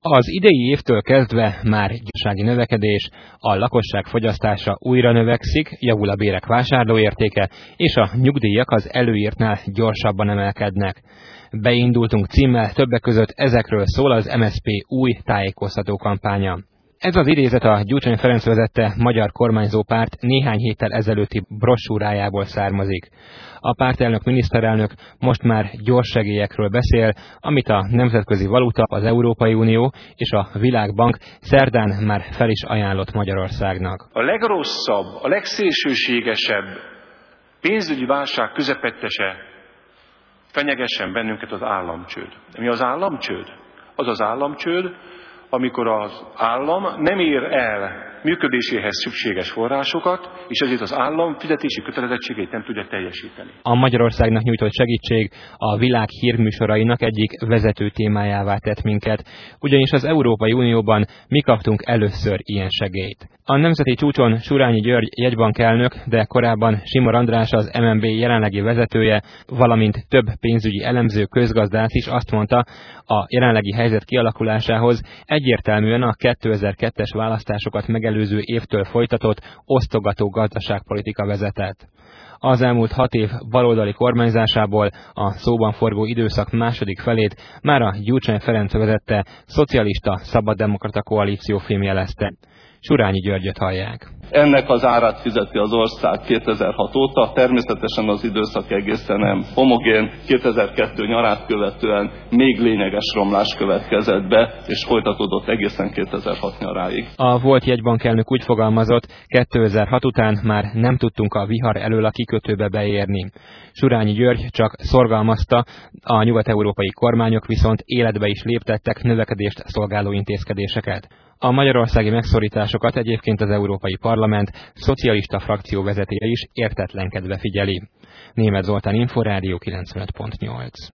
Az idei évtől kezdve már gazdasági növekedés, a lakosság fogyasztása újra növekszik, javul a bérek vásárlóértéke, és a nyugdíjak az előírtnál gyorsabban emelkednek. Beindultunk címmel, többek között ezekről szól az MSZP új tájékoztató kampánya. Ez az idézet a Gyurcsány Ferenc vezette magyar kormányzó párt néhány héttel ezelőtti brossúrájából származik. A pártelnök miniszterelnök most már gyors segélyekről beszél, amit a Nemzetközi Valuta, az Európai Unió és a Világbank szerdán már fel is ajánlott Magyarországnak. A legrosszabb, a legszélsőségesebb pénzügyi válság közepettese fenyegessen bennünket az államcsőd. Mi az államcsőd? Az az államcsőd, amikor az állam nem ér el működéséhez szükséges forrásokat, és ezért az állam fizetési kötelezettségét nem tudja teljesíteni. A Magyarországnak nyújtott segítség a világ hírműsorainak egyik vezető témájává tett minket, ugyanis az Európai Unióban mi kaptunk először ilyen segélyt. A nemzeti csúcson Surányi György jegybankelnök, de korábban Simor András az MNB jelenlegi vezetője, valamint több pénzügyi elemző közgazdász is azt mondta, a jelenlegi helyzet kialakulásához egyértelműen a 2002-es választásokat megelőző évtől folytatott osztogató gazdaságpolitika vezetett. Az elmúlt 6 év baloldali kormányzásából a szóban forgó időszak második felét már a Gyurcsány Ferenc vezette szocialista szabaddemokrata koalíció fémjelezte. Surányi Györgyöt hallják. Ennek az árát fizeti az ország 2006 óta, természetesen az időszak egészen nem homogén. 2002 nyarát követően még lényeges romlás következett be, és folytatódott egészen 2006 nyaráig. A volt jegybankelnök úgy fogalmazott, 2006 után már nem tudtunk a vihar elől a kikötőbe beérni. Surányi György csak szorgalmazta, a nyugat-európai kormányok viszont életbe is léptettek növekedést szolgáló intézkedéseket. A magyarországi megszorításokat egyébként az Európai Parlament szocialista frakció vezetője is értetlenkedve figyeli. Németh Zoltán, Inforádió 95.8.